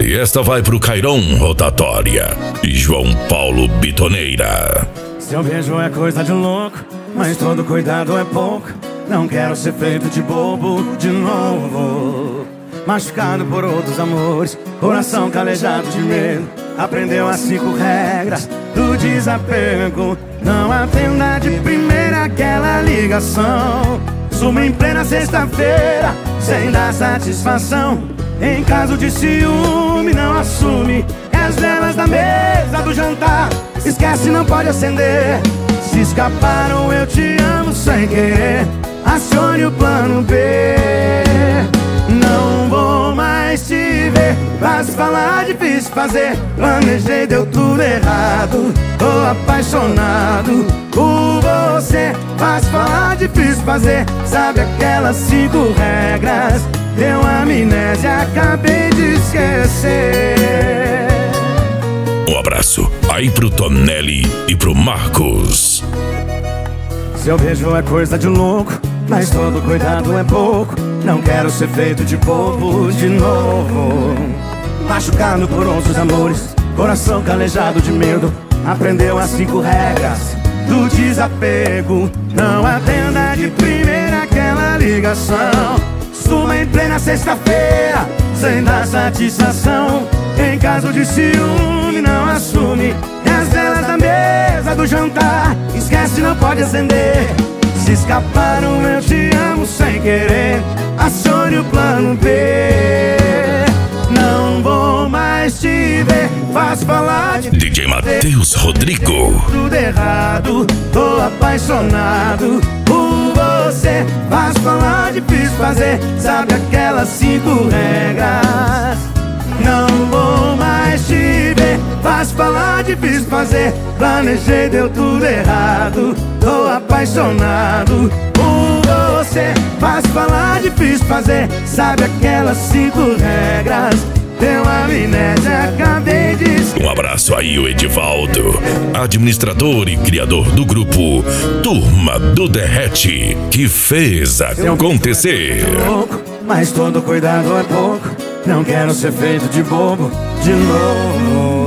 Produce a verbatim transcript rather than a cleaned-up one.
E esta vai pro Cairon Rotatória e João Paulo Bitoneira. Seu beijo é coisa de louco, mas todo cuidado é pouco. Não quero ser feito de bobo de novo. Machucado por outros amores, coração calejado de medo. Aprendeu as cinco regras do desapego. Não atenda de primeira aquela ligação. Suma em plena sexta-feira, sem dar satisfação. Em caso de ciúme, não assume. É as velas da mesa do jantar, esquece, não pode acender. Se escaparam, eu te amo sem querer. Acione o plano B. Não vou mais te ver. Fácil falar, difícil fazer. Planejei, deu tudo errado. Tô apaixonado por você. Fácil falar, difícil fazer. Sabe aquelas cinco regras? Deu amnésia, acabei de esquecer. Um abraço aí pro Tonelli e pro Marcos. Seu beijo é coisa de louco, mas todo cuidado é pouco. Não quero ser feito de bobo de novo. Machucado por outros amores, coração calejado de medo. Aprendeu as cinco regras do desapego. Não atenda de primeira aquela ligação. Suma em plena sexta-feira, sem dar satisfação. Em caso de ciúme, não assume. E as velas da mesa do jantar, esquece, não pode acender. Se escaparam, eu te amo sem querer. Acione o plano B. Não vou mais te ver. Fácil falar de D J Matheus Rodrigo. Tudo errado, tô apaixonado por você. Fácil falar, difícil fazer. Sabe aquelas cinco regras? Não vou mais te ver. Fácil falar, difícil fazer. Planejei, deu tudo errado. Tô apaixonado por você. Fácil falar, difícil fazer. Sabe aquelas cinco regras? Deu amnésia, acabei de esquecer. Um abraço aí, o Edivaldo, administrador e criador do grupo Turma do Derrete, que fez acontecer. Mas todo cuidado é pouco. Não quero ser feito de bobo de novo.